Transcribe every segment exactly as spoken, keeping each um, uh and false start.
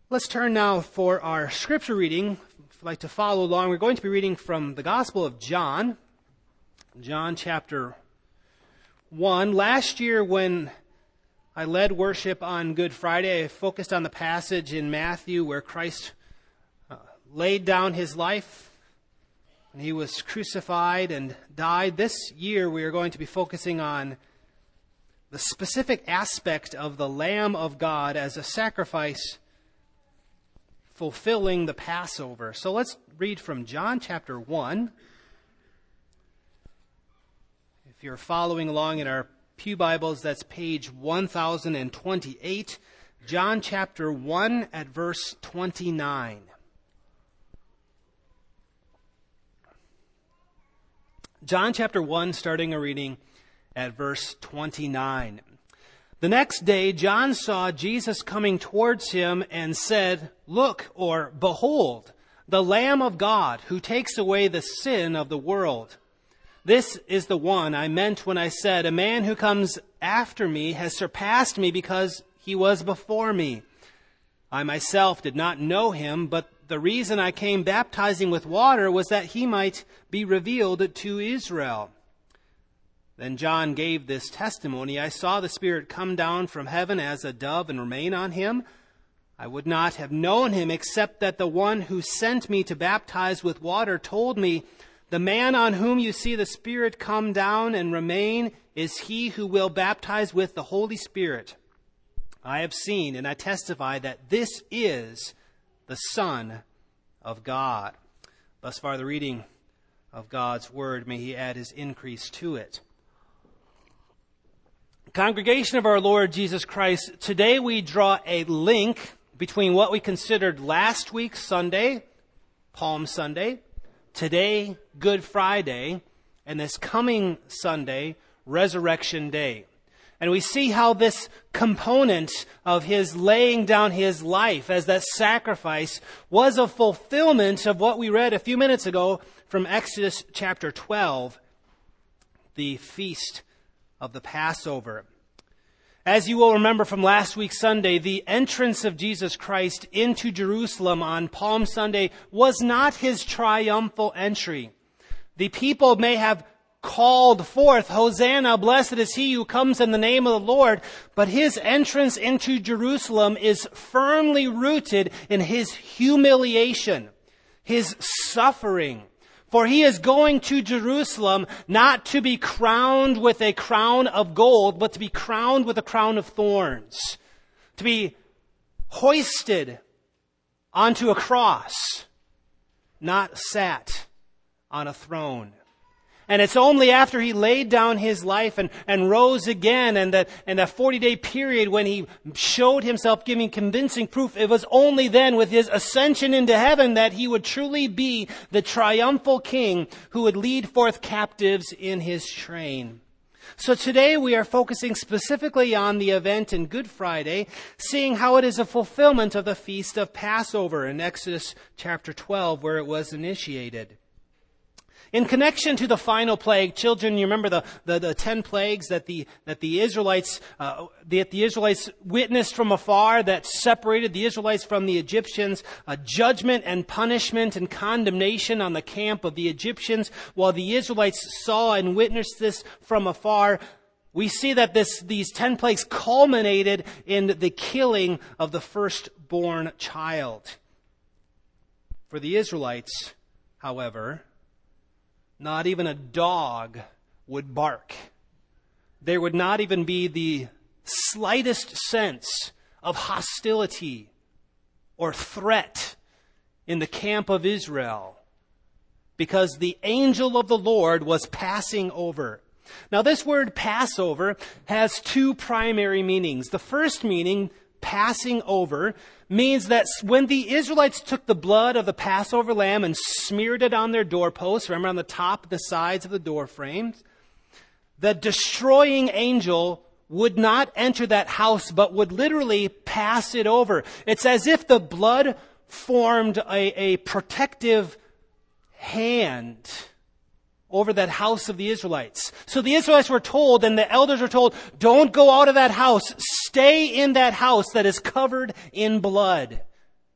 Let's turn now for our scripture reading. If you'd like to follow along, we're going to be reading from the Gospel of John, John chapter one. Last year when I led worship on Good Friday, I focused on the passage in Matthew where Christ uh, laid down his life and he was crucified and died. This year we are going to be focusing on the specific aspect of the Lamb of God as a sacrifice fulfilling the Passover. So let's read from John chapter one. If you're following along in our Pew Bibles, that's page one thousand twenty-eight. John chapter one at verse twenty-nine. John chapter one, starting a reading at verse twenty-nine. The next day, John saw Jesus coming towards him and said, "Look," or "Behold, the Lamb of God who takes away the sin of the world. This is the one I meant when I said, 'A man who comes after me has surpassed me because he was before me.' I myself did not know him, but the reason I came baptizing with water was that he might be revealed to Israel." Then John gave this testimony, "I saw the Spirit come down from heaven as a dove and remain on him. I would not have known him except that the one who sent me to baptize with water told me, 'The man on whom you see the Spirit come down and remain is he who will baptize with the Holy Spirit.' I have seen and I testify that this is the Son of God." Thus far the reading of God's word. May he add his increase to it. Congregation of our Lord Jesus Christ, today we draw a link between what we considered last week Sunday, Palm Sunday, today Good Friday, and this coming Sunday, Resurrection Day. And we see how this component of his laying down his life as that sacrifice was a fulfillment of what we read a few minutes ago from Exodus chapter twelve, the feast of the Passover. As you will remember from last week's Sunday, the entrance of Jesus Christ into Jerusalem on Palm Sunday was not his triumphal entry. The people may have called forth, "Hosanna, blessed is he who comes in the name of the Lord," but his entrance into Jerusalem is firmly rooted in his humiliation, his suffering. For he is going to Jerusalem not to be crowned with a crown of gold, but to be crowned with a crown of thorns. To be hoisted onto a cross, not sat on a throne. And it's only after he laid down his life and, and rose again and that, and that forty-day period when he showed himself giving convincing proof, it was only then with his ascension into heaven that he would truly be the triumphal king who would lead forth captives in his train. So today we are focusing specifically on the event in Good Friday, seeing how it is a fulfillment of the feast of Passover in Exodus chapter twelve where it was initiated. In connection to the final plague, children, you remember the, the, the ten plagues that the that the Israelites uh, that the Israelites witnessed from afar that separated the Israelites from the Egyptians, a judgment and punishment and condemnation on the camp of the Egyptians, while the Israelites saw and witnessed this from afar. We see that this these ten plagues culminated in the killing of the firstborn child. For the Israelites, however, not even a dog would bark. There would not even be the slightest sense of hostility or threat in the camp of Israel because the angel of the Lord was passing over. Now, this word Passover has two primary meanings. The first meaning, passing over, means that when the Israelites took the blood of the Passover lamb and smeared it on their doorposts, remember on the top, the sides of the door frames, the destroying angel would not enter that house, but would literally pass it over. It's as if the blood formed a, a protective hand over that house of the Israelites. So the Israelites were told, and the elders were told, don't go out of that house. Stay in that house that is covered in blood.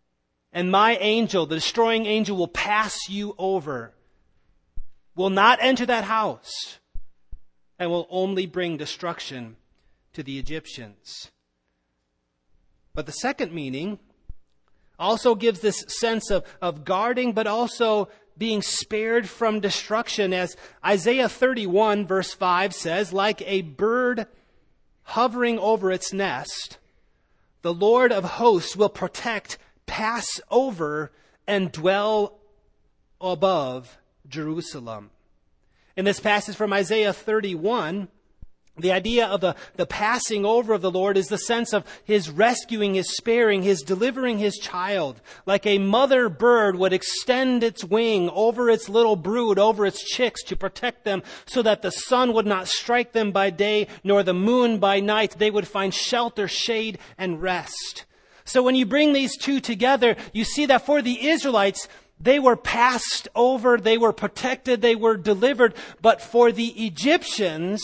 and my angel, the destroying angel, will pass you over, will not enter that house, and will only bring destruction to the Egyptians. But the second meaning also gives this sense of, of guarding, but also being spared from destruction. As Isaiah thirty-one verse five says, like a bird hovering over its nest, the Lord of hosts will protect, pass over, and dwell above Jerusalem. In this passage from Isaiah thirty-one, the idea of the, the passing over of the Lord is the sense of His rescuing, His sparing, His delivering His child. Like a mother bird would extend its wing over its little brood, over its chicks to protect them so that the sun would not strike them by day nor the moon by night. They would find shelter, shade, and rest. So when you bring these two together, you see that for the Israelites, they were passed over, they were protected, they were delivered. But for the Egyptians,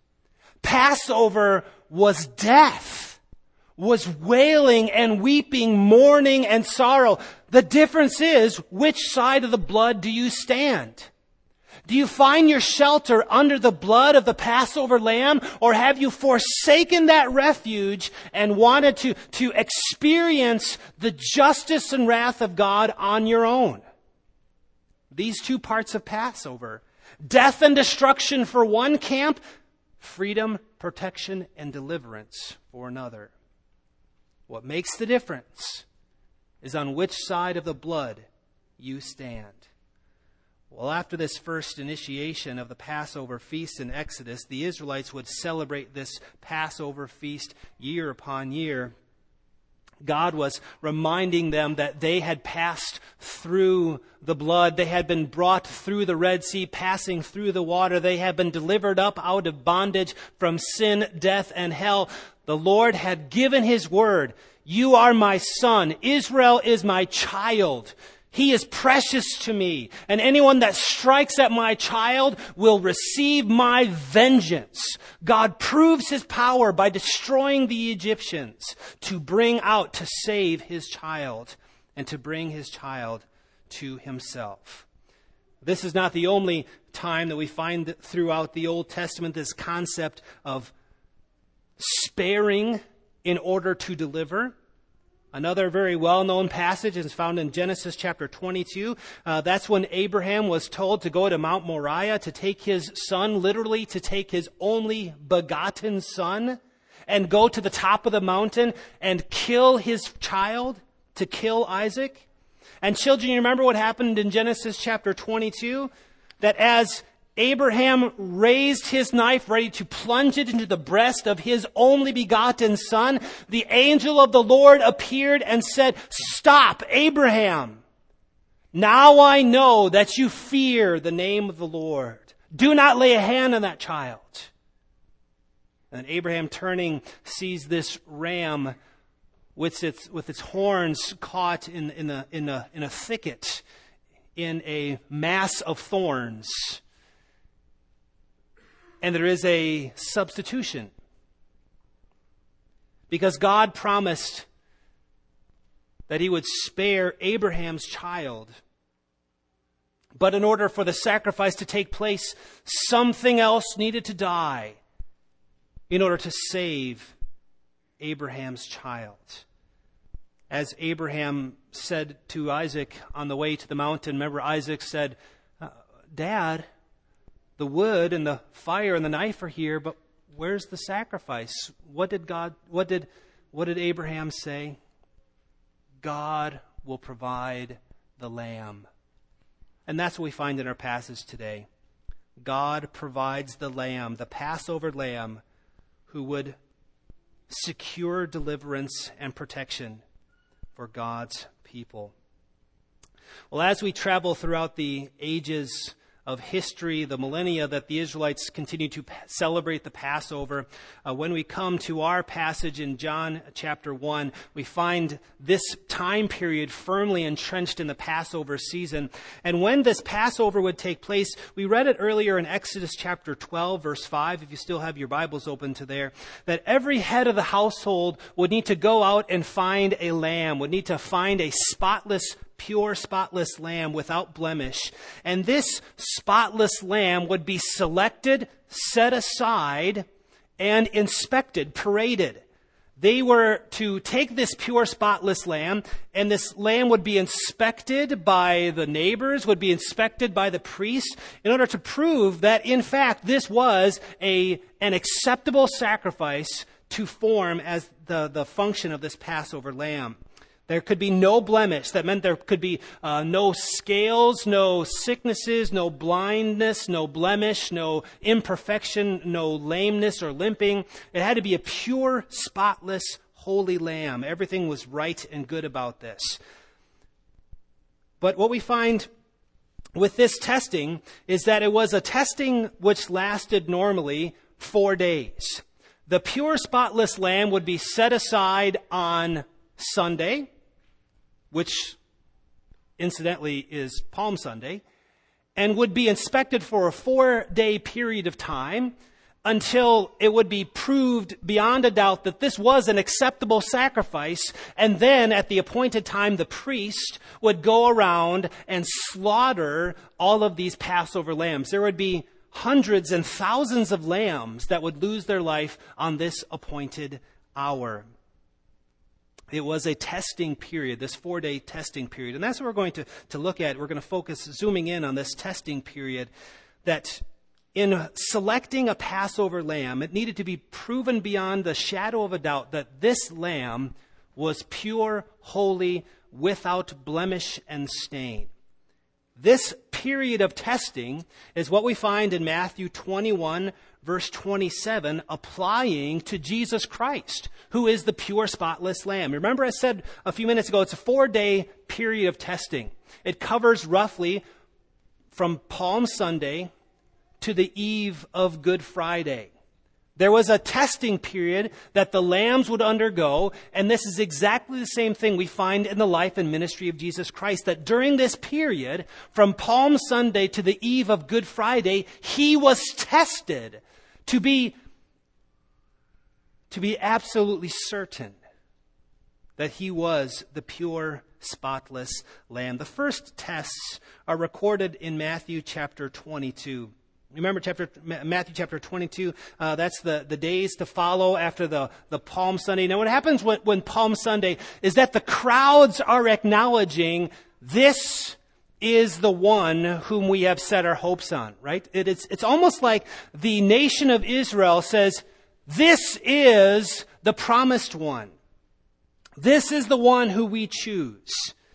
Passover was death, was wailing and weeping, mourning and sorrow. The difference is, which side of the blood do you stand? Do you find your shelter under the blood of the Passover lamb, or have you forsaken that refuge and wanted to, to experience the justice and wrath of God on your own? These two parts of Passover, death and destruction for one camp, freedom, protection, and deliverance for another. What makes the difference is on which side of the blood you stand. Well, after this first initiation of the Passover feast in Exodus, the Israelites would celebrate this Passover feast year upon year. God was reminding them that they had passed through the blood. They had been brought through the Red Sea, passing through the water. They had been delivered up out of bondage from sin, death, and hell. The Lord had given His word. You are my son. Israel is my child. He is precious to me, and anyone that strikes at my child will receive my vengeance. God proves His power by destroying the Egyptians to bring out, to save His child, and to bring His child to Himself. This is not the only time that we find throughout the Old Testament this concept of sparing in order to deliver. Another very well-known passage is found in Genesis chapter twenty-two. Uh, that's when Abraham was told to go to Mount Moriah to take his son, literally to take his only begotten son, and go to the top of the mountain and kill his child, to kill Isaac. And children, you remember what happened in Genesis chapter twenty-two? That as Abraham raised his knife ready to plunge it into the breast of his only begotten son, the angel of the Lord appeared and said, "Stop, Abraham. Now I know that you fear the name of the Lord. Do not lay a hand on that child." And Abraham, turning, sees this ram with its, with its horns caught in, in, a, in, a, in a thicket, in a mass of thorns. And there is a substitution. Because God promised that He would spare Abraham's child. But in order for the sacrifice to take place, something else needed to die in order to save Abraham's child. As Abraham said to Isaac on the way to the mountain, remember Isaac said, "Dad, the wood and the fire and the knife are here, but where's the sacrifice?" What did God, what did, what did Abraham say? God will provide the lamb. And that's what we find in our passage today. God provides the lamb, the Passover lamb, who would secure deliverance and protection for God's people. Well, as we travel throughout the ages of history, the millennia that the Israelites continue to celebrate the Passover. Uh, when we come to our passage in John chapter one, we find this time period firmly entrenched in the Passover season. And when this Passover would take place, we read it earlier in Exodus chapter twelve, verse five, if you still have your Bibles open to there, that every head of the household would need to go out and find a lamb, would need to find a spotless, pure, spotless lamb without blemish. And this spotless lamb would be selected, set aside, and inspected, paraded. They were to take this pure, spotless lamb, and this lamb would be inspected by the neighbors, would be inspected by the priest, in order to prove that, in fact, this was a an acceptable sacrifice to form as the, the function of this Passover lamb. There could be no blemish. That meant there could be uh, no scales, no sicknesses, no blindness, no blemish, no imperfection, no lameness or limping. It had to be a pure, spotless, holy lamb. Everything was right and good about this. But what we find with this testing is that it was a testing which lasted normally four days. The pure, spotless lamb would be set aside on Sunday, which incidentally is Palm Sunday, and would be inspected for a four-day period of time until it would be proved beyond a doubt that this was an acceptable sacrifice. And then at the appointed time, the priest would go around and slaughter all of these Passover lambs. There would be hundreds and thousands of lambs that would lose their life on this appointed hour. It was a testing period, this four-day testing period. And that's what we're going to, to look at. We're going to focus, zooming in on this testing period, that in selecting a Passover lamb, it needed to be proven beyond the shadow of a doubt that this lamb was pure, holy, without blemish and stain. This period of testing is what we find in Matthew twenty-one, verse twenty-seven, applying to Jesus Christ, who is the pure, spotless lamb. Remember I said a few minutes ago, it's a four-day period of testing. It covers roughly from Palm Sunday to the eve of Good Friday. There was a testing period that the lambs would undergo, and this is exactly the same thing we find in the life and ministry of Jesus Christ, that during this period, from Palm Sunday to the eve of Good Friday, he was tested to be, to be absolutely certain that he was the pure, spotless lamb. The first tests are recorded in Matthew chapter twenty-two. Remember chapter Matthew chapter twenty-two, uh, that's the, the days to follow after the, the Palm Sunday. Now what happens when, when Palm Sunday is that the crowds are acknowledging this is the one whom we have set our hopes on, right? It, it's, it's almost like the nation of Israel says, this is the promised one. This is the one who we choose.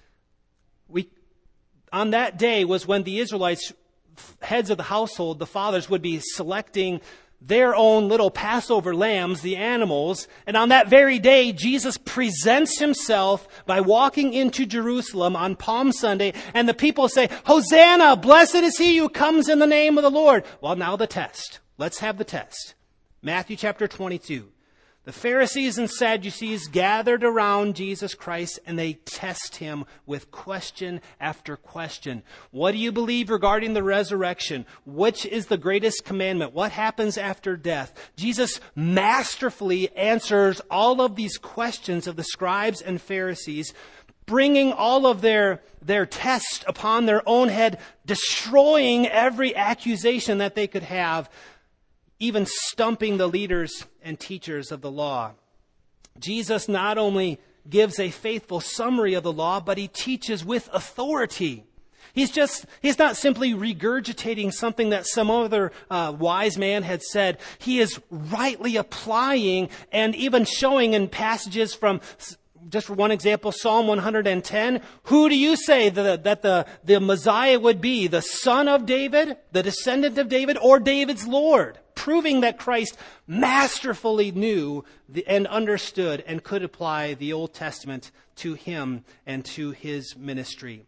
We, on that day was when the Israelites, heads of the household, the fathers, would be selecting their own little Passover lambs, the animals. And on that very day, Jesus presents himself by walking into Jerusalem on Palm Sunday. And the people say, Hosanna, blessed is he who comes in the name of the Lord. Well, now the test. Let's have the test. Matthew chapter twenty-two. The Pharisees and Sadducees gathered around Jesus Christ, and they test him with question after question. What do you believe regarding the resurrection? Which is the greatest commandment? What happens after death? Jesus masterfully answers all of these questions of the scribes and Pharisees, bringing all of their, their tests upon their own head, destroying every accusation that they could have, even stumping the leaders and teachers of the law. Jesus not only gives a faithful summary of the law, but he teaches with authority. He's just, he's not simply regurgitating something that some other uh, wise man had said. He is rightly applying and even showing in passages from, just for one example, Psalm one hundred ten. Who do you say that, that the, the Messiah would be? The son of David, the descendant of David, or David's Lord? Proving that Christ masterfully knew the, and understood and could apply the Old Testament to him and to his ministry.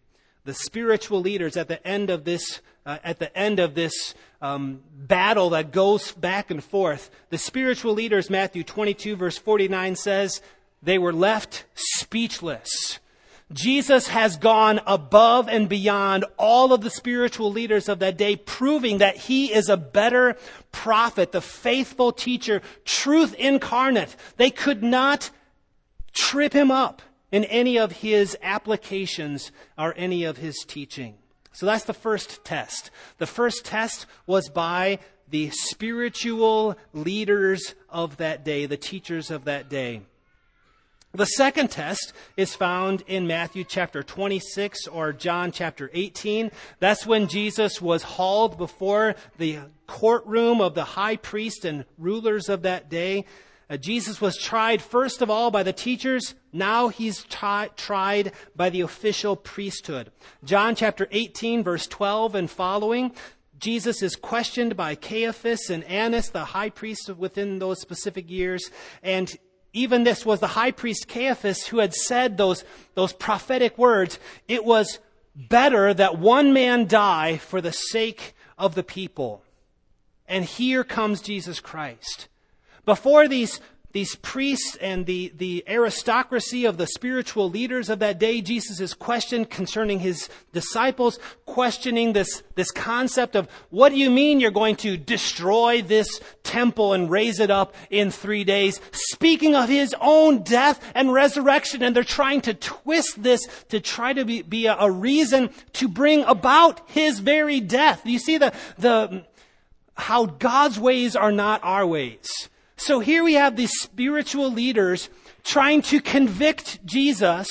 the spiritual leaders at the end of this, uh, at the end of this um, battle that goes back and forth, the spiritual leaders, Matthew twenty-two, verse forty-nine says, they were left speechless. Jesus has gone above and beyond all of the spiritual leaders of that day, proving that he is a better prophet, the faithful teacher, truth incarnate. They could not trip him up in any of his applications or any of his teaching. So that's the first test. The first test was by the spiritual leaders of that day, the teachers of that day. The second test is found in Matthew chapter twenty-six or John chapter eighteen. That's when Jesus was hauled before the courtroom of the high priest and rulers of that day. Uh, Jesus was tried first of all by the teachers. Now he's tri- tried by the official priesthood. John chapter eighteen, verse twelve and following. Jesus is questioned by Caiaphas and Annas, the high priests within those specific years. And even this was the high priest Caiaphas who had said those, those prophetic words. It was better that one man die for the sake of the people. And here comes Jesus Christ. Before these, these priests and the, the aristocracy of the spiritual leaders of that day, Jesus is questioned concerning his disciples, questioning this, this concept of, what do you mean you're going to destroy this temple and raise it up in three days? Speaking of his own death and resurrection, and they're trying to twist this to try to be, be a, a reason to bring about his very death. You see the, the, how God's ways are not our ways. So here we have these spiritual leaders trying to convict Jesus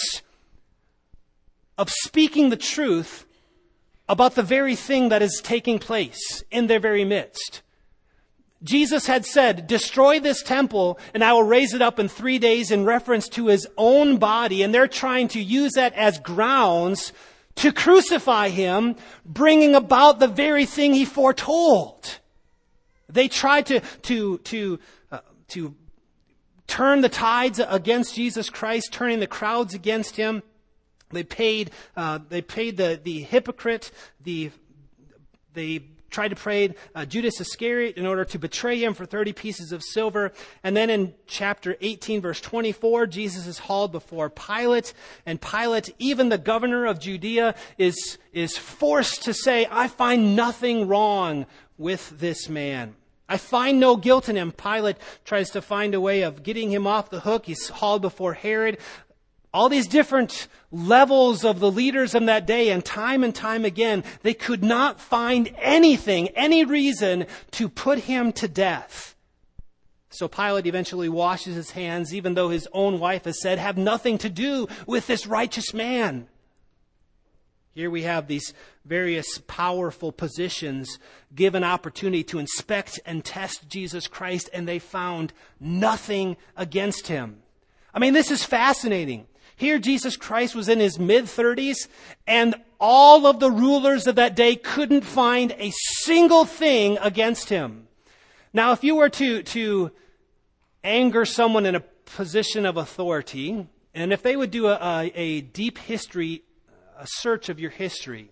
of speaking the truth about the very thing that is taking place in their very midst. Jesus had said, destroy this temple and I will raise it up in three days in reference to his own body. And they're trying to use that as grounds to crucify him, bringing about the very thing he foretold. They tried to, to, to, uh, to turn the tides against Jesus Christ, turning the crowds against him. They paid, uh, they paid the, the hypocrite, the, they tried to pay uh, Judas Iscariot in order to betray him for thirty pieces of silver. And then in chapter eighteen, verse twenty-four, Jesus is hauled before Pilate. And Pilate, even the governor of Judea, is, is forced to say, I find nothing wrong with this man. I find no guilt in him. Pilate tries to find a way of getting him off the hook. He's hauled before Herod. All these different levels of the leaders in that day, and time and time again, they could not find anything, any reason to put him to death. So Pilate eventually washes his hands, even though his own wife has said, have nothing to do with this righteous man. Here we have these various powerful positions given opportunity to inspect and test Jesus Christ, and they found nothing against him. I mean, this is fascinating. Here Jesus Christ was in his mid-thirties, and all of the rulers of that day couldn't find a single thing against him. Now, if you were to, to anger someone in a position of authority, and if they would do a, a, a deep history, a search of your history,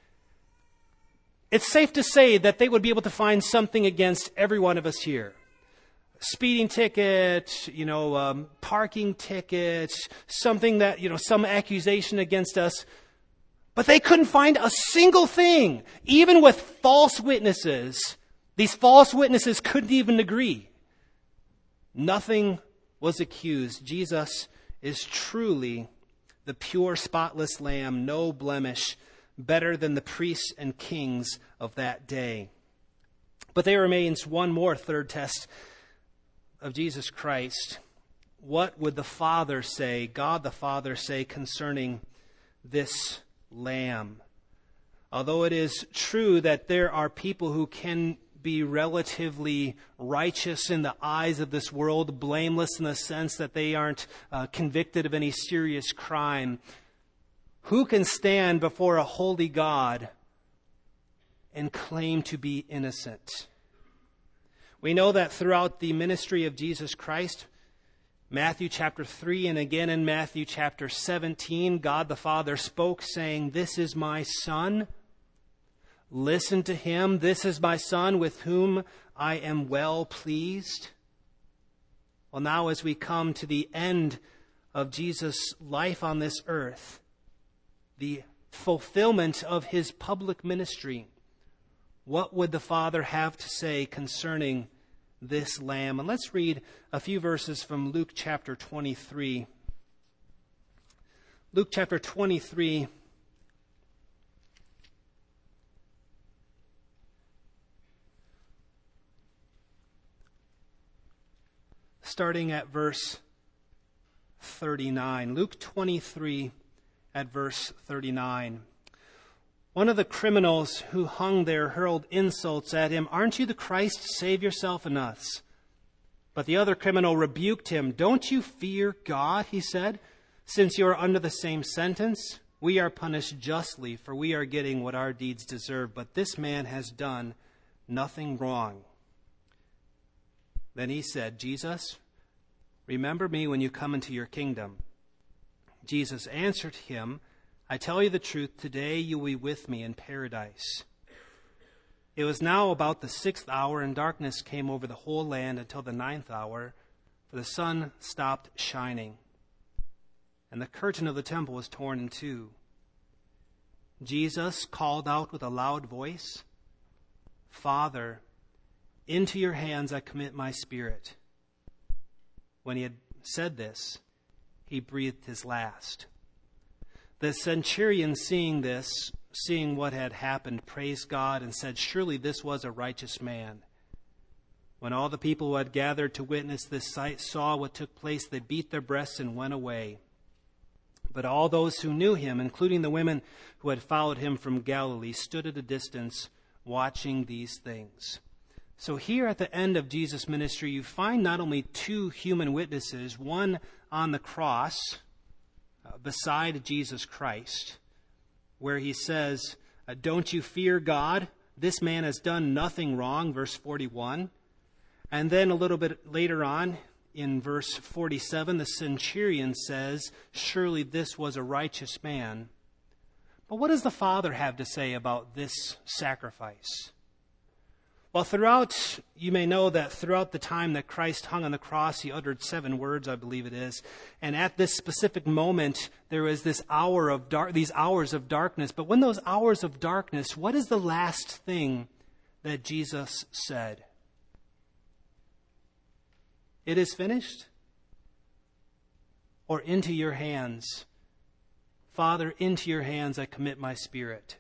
it's safe to say that they would be able to find something against every one of us here. Speeding ticket, you know, um, parking tickets, something that, you know, some accusation against us. But they couldn't find a single thing. Even with false witnesses, these false witnesses couldn't even agree. Nothing was accused. Jesus is truly the pure, spotless lamb, no blemish, better than the priests and kings of that day. But there remains one more third test of Jesus Christ. What would the Father say, God the Father say concerning this lamb? Although it is true that there are people who can be relatively righteous in the eyes of this world, blameless in the sense that they aren't uh, convicted of any serious crime, who can stand before a holy God and claim to be innocent? We know that throughout the ministry of Jesus Christ, Matthew chapter three and again in Matthew chapter seventeen, God the Father spoke saying, "This is my Son. Listen to him. This is my Son with whom I am well pleased." Well, now as we come to the end of Jesus' life on this earth, the fulfillment of his public ministry, what would the Father have to say concerning this Lamb? And let's read a few verses from Luke chapter twenty-three. Luke chapter twenty-three, starting at verse thirty-nine. Luke twenty-three at verse thirty-nine. One of the criminals who hung there hurled insults at him. "Aren't you the Christ? Save yourself and us." But the other criminal rebuked him. "Don't you fear God," he said, "since you are under the same sentence? We are punished justly, for we are getting what our deeds deserve. But this man has done nothing wrong." Then he said, "Jesus, remember me when you come into your kingdom." Jesus answered him, "I tell you the truth, today you will be with me in paradise." It was now about the sixth hour, and darkness came over the whole land until the ninth hour, for the sun stopped shining, and the curtain of the temple was torn in two. Jesus called out with a loud voice, "Father, into your hands I commit my spirit." When he had said this, he breathed his last. The centurion, seeing this, seeing what had happened, praised God and said, "Surely this was a righteous man." When all the people who had gathered to witness this sight saw what took place, they beat their breasts and went away. But all those who knew him, including the women who had followed him from Galilee, stood at a distance watching these things. So here at the end of Jesus' ministry, you find not only two human witnesses, one on the cross uh, beside Jesus Christ, where he says, uh, "Don't you fear God? This man has done nothing wrong," verse forty-one. And then a little bit later on, in verse forty-seven, the centurion says, "Surely this was a righteous man." But what does the Father have to say about this sacrifice? Well, throughout, you may know that throughout the time that Christ hung on the cross, he uttered seven words, I believe it is. And at this specific moment, there is this hour of dark, these hours of darkness. But when those hours of darkness, what is the last thing that Jesus said? "It is finished," or "Into your hands, Father, into your hands I commit my spirit."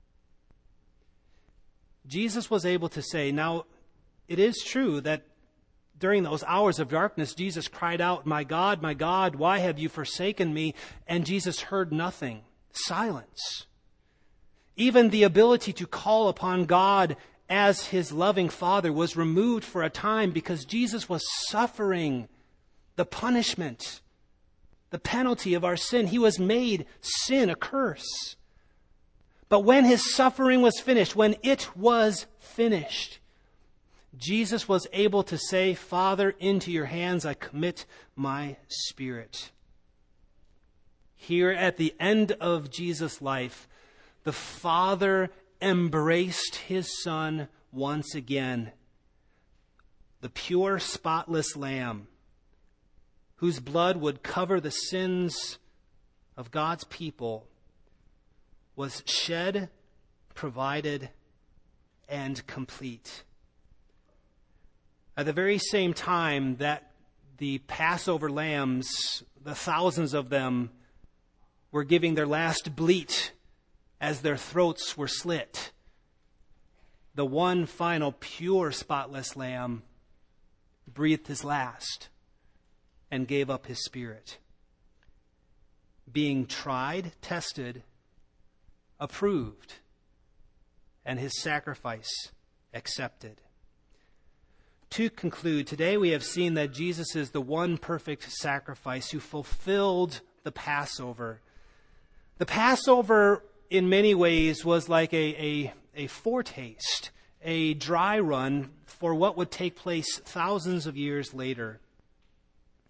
Jesus was able to say, now, it is true that during those hours of darkness, Jesus cried out, "My God, my God, why have you forsaken me?" And Jesus heard nothing. Silence. Even the ability to call upon God as his loving Father was removed for a time because Jesus was suffering the punishment, the penalty of our sin. He was made sin, a curse. But when his suffering was finished, when it was finished, Jesus was able to say, "Father, into your hands I commit my spirit." Here at the end of Jesus' life, the Father embraced his Son once again. The pure, spotless Lamb, whose blood would cover the sins of God's people, was shed, provided, and complete. At the very same time that the Passover lambs, the thousands of them, were giving their last bleat as their throats were slit, the one final pure, spotless Lamb breathed his last and gave up his spirit, being tried, tested, approved, and his sacrifice accepted. To conclude, today we have seen that Jesus is the one perfect sacrifice who fulfilled the Passover. The Passover, in many ways, was like a, a, a foretaste, a dry run for what would take place thousands of years later.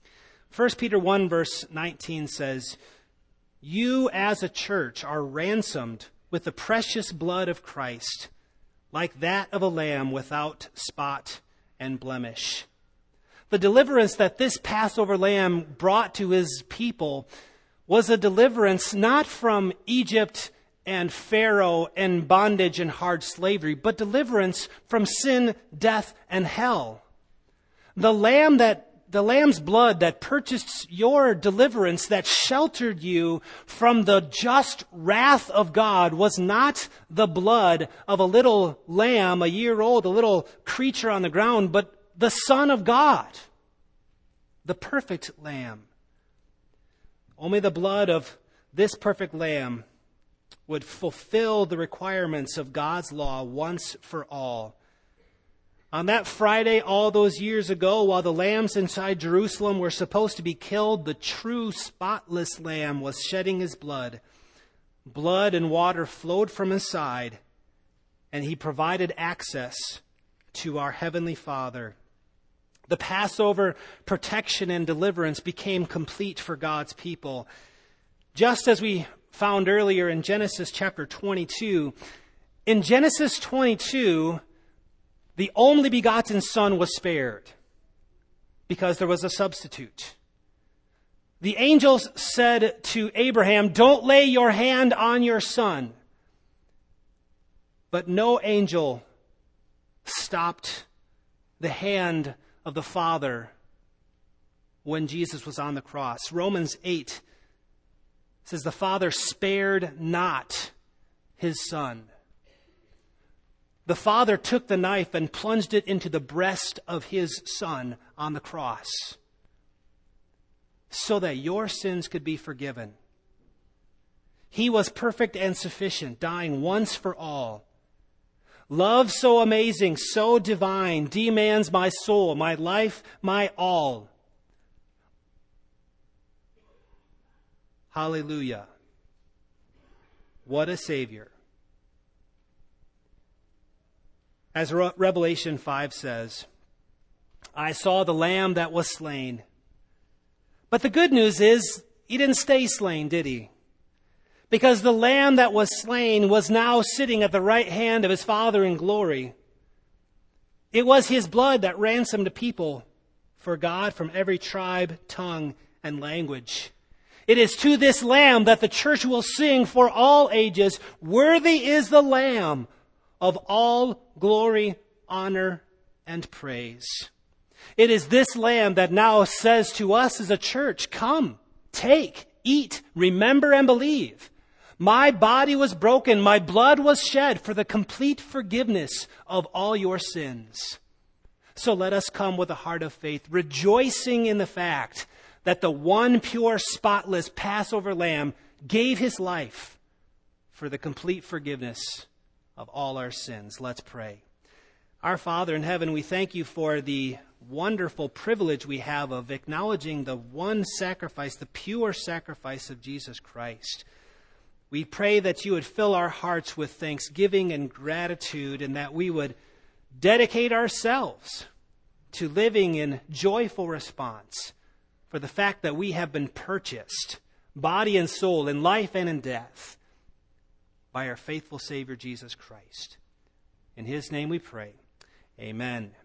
First Peter one verse nineteen says, "You as a church are ransomed with the precious blood of Christ, like that of a lamb without spot and blemish." The deliverance that this Passover lamb brought to his people was a deliverance not from Egypt and Pharaoh and bondage and hard slavery, but deliverance from sin, death, and hell. The lamb that The lamb's blood that purchased your deliverance, that sheltered you from the just wrath of God, was not the blood of a little lamb, a year old, a little creature on the ground, but the Son of God, the perfect lamb. Only the blood of this perfect lamb would fulfill the requirements of God's law once for all. On that Friday, all those years ago, while the lambs inside Jerusalem were supposed to be killed, the true spotless lamb was shedding his blood. Blood and water flowed from his side, and he provided access to our Heavenly Father. The Passover protection and deliverance became complete for God's people. Just as we found earlier in Genesis chapter twenty-two, in Genesis twenty-two, the only begotten Son was spared because there was a substitute. The angels said to Abraham, "Don't lay your hand on your son." But no angel stopped the hand of the Father when Jesus was on the cross. Romans eight says the Father spared not his Son. The Father took the knife and plunged it into the breast of his Son on the cross so that your sins could be forgiven. He was perfect and sufficient, dying once for all. Love so amazing, so divine, demands my soul, my life, my all. Hallelujah. What a Savior. As Re- Revelation five says, "I saw the Lamb that was slain." But the good news is, he didn't stay slain, did he? Because the Lamb that was slain was now sitting at the right hand of his Father in glory. It was his blood that ransomed a people for God from every tribe, tongue, and language. It is to this Lamb that the church will sing for all ages, "Worthy is the Lamb of all glory, honor, and praise." It is this Lamb that now says to us as a church, "Come, take, eat, remember, and believe. My body was broken, my blood was shed for the complete forgiveness of all your sins." So let us come with a heart of faith, rejoicing in the fact that the one pure, spotless Passover Lamb gave his life for the complete forgiveness of all our sins. Let's pray. Our Father in heaven, we thank you for the wonderful privilege we have of acknowledging the one sacrifice, the pure sacrifice of Jesus Christ. We pray that you would fill our hearts with thanksgiving and gratitude, and that we would dedicate ourselves to living in joyful response for the fact that we have been purchased, body and soul, in life and in death, by our faithful Savior, Jesus Christ. In his name we pray. Amen.